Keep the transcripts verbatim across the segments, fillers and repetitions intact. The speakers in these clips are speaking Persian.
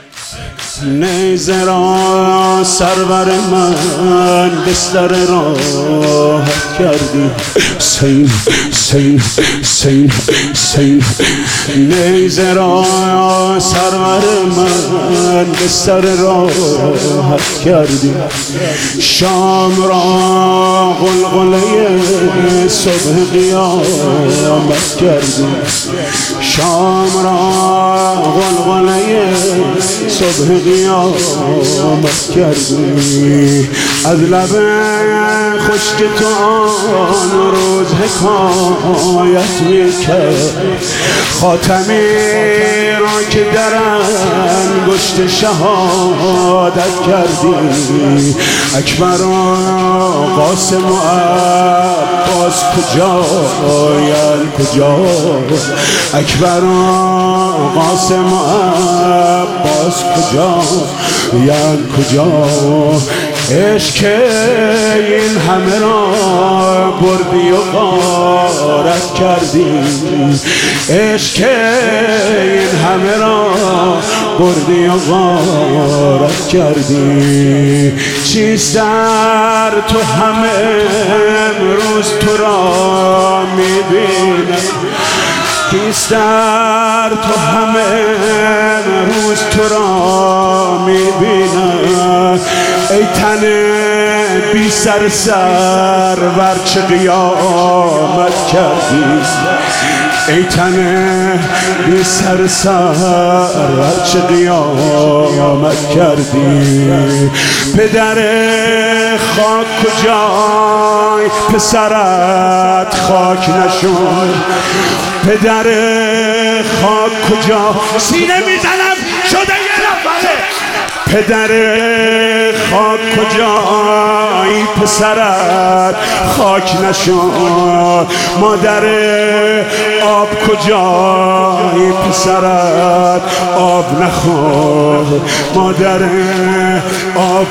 نیزه را سرور من بستر راحت کردی. حسین حسین حسین حسین نیزه را سرور من بستر راحت کردی. شام را غلغله صبح قیامت کردی. شام را غلغله صبح قیامت کردی. از لب خشک تو آن روز حکایت میکرد. خاتمی را که در انگشت شهادت کردی. اکبر و قاسم و عباس کجایند کجا؟ اکبر و قاسم و عباس کجا یان کجا؟ عشق این همه را بردی و غارت کردی. عشق این همه را بردی و غارت کردی. چیست در تو همه امروز تو را میبینم؟ کیست در تو همه امروز تو را میبینم؟ ای تن بی سر سر ور چه قیامت کردی. ای تن بی سر سر ور چه قیامت کردی. پدر خاک کجای پسرت خاک نشد؟ پدر خاک کجا؟ سینه میزنم شده یه نفره. پدر خاک کجای پسرت خاک نشد؟ مادر آب کجای پسرت آب نخورد؟ مادر آب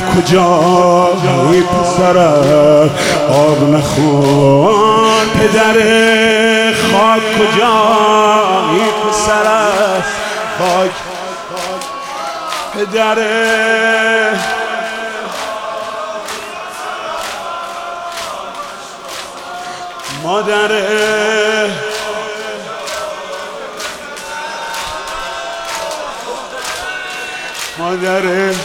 کجای پسرت آب نخورد؟ پدر خاک کجای پسرت خاک پدر مادر مادر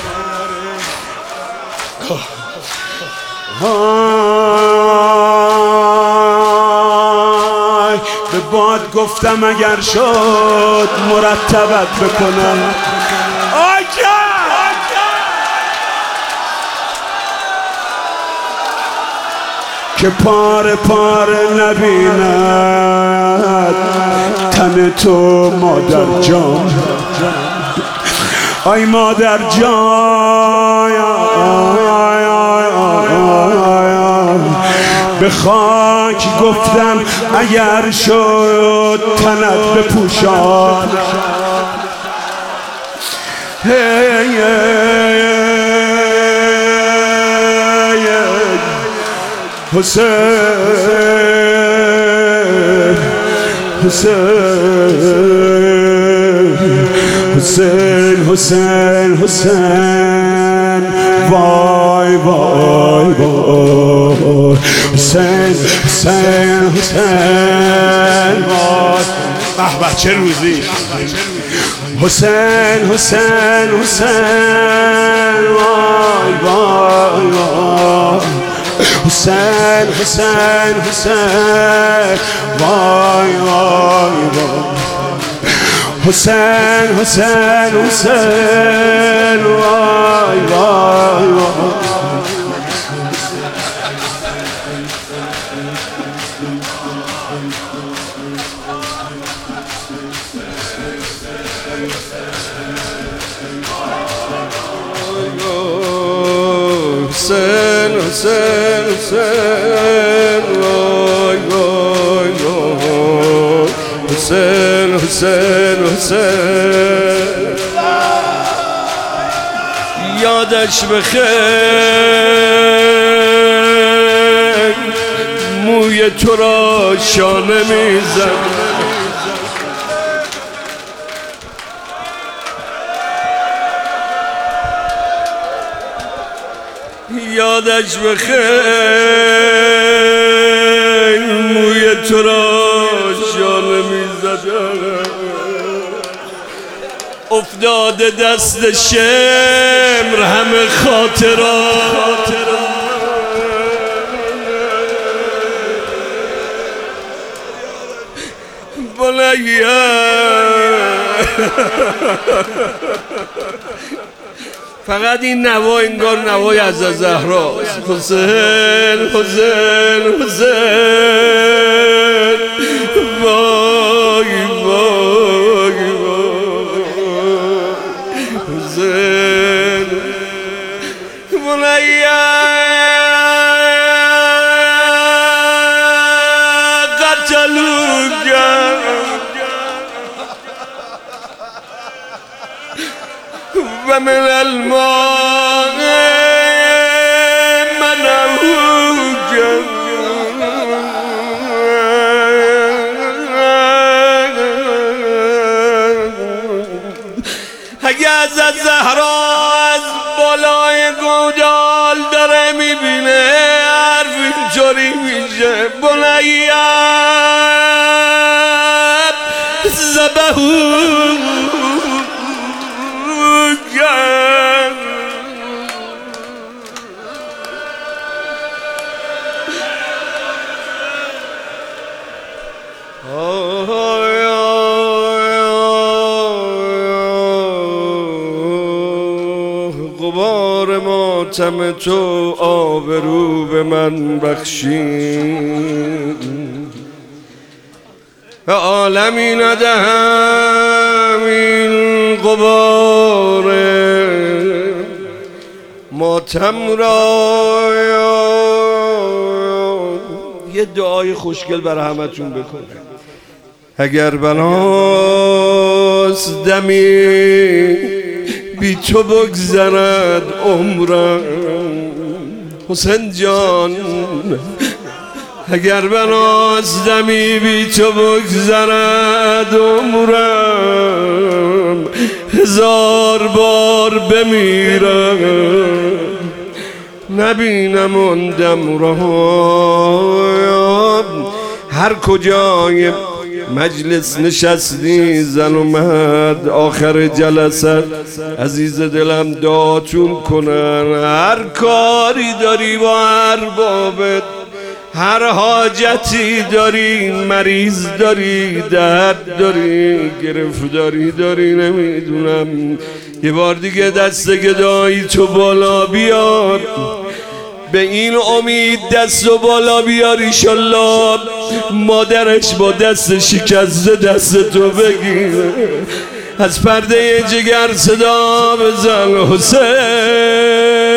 آی به باد گفتم اگر شد مرتبت بکنم. که پاره پاره نبیند تن تو مادر جان. آی مادر جان به خاک گفتم اگر شد تنت بپوشان. حسین حسین حسین حسین حسین وای وای وای حسین حسین حسین وای به به چه روزی. حسین حسین حسین وای وای وای حسین حسین حسین وای وای وای حسین حسین حسین وای وای وای حسین حسین حسین وای وای وای حسین حسین حسین یادش بخیر موی تو را شانه میزن. یادش بخیر موی تو را شانه میزدم افتاده دست شمر همه خاطرات فقط این نوا انگار نوای از زهرا حسین حسین حسین وای وای وای حسین بنیا قتلوک و من الماء منعوج اگه از زهرا از بالای گودال داره میبینه حرف اینجوری میشه بنیت زبهو غبار ماتم تو آبرو به من بخشید و عالمی ندهم این غبار ماتم را. یه دعای خوشگل برای همتون بکنم. اگر بناست دمی بی تو بگذرد عمرم حسین جان اگر بناست دمی بی تو بگذرد عمرم هزار بار بمیرم نبینم اون دم را. هر کجای مجلس نشستی زن و مرد آخر جلسه عزیز دلم دعاتون کنن. هر کاری داری با هر بابت هر حاجتی داری مریض داری درد داری گرفتاری داری نمیدونم یه بار دیگه دست گدایی تو بالا بیار به این امید دست و بالا بیار ایشالله مادرش با دست شکسته دست تو بگیره از پرده جگر صدا بزن حسین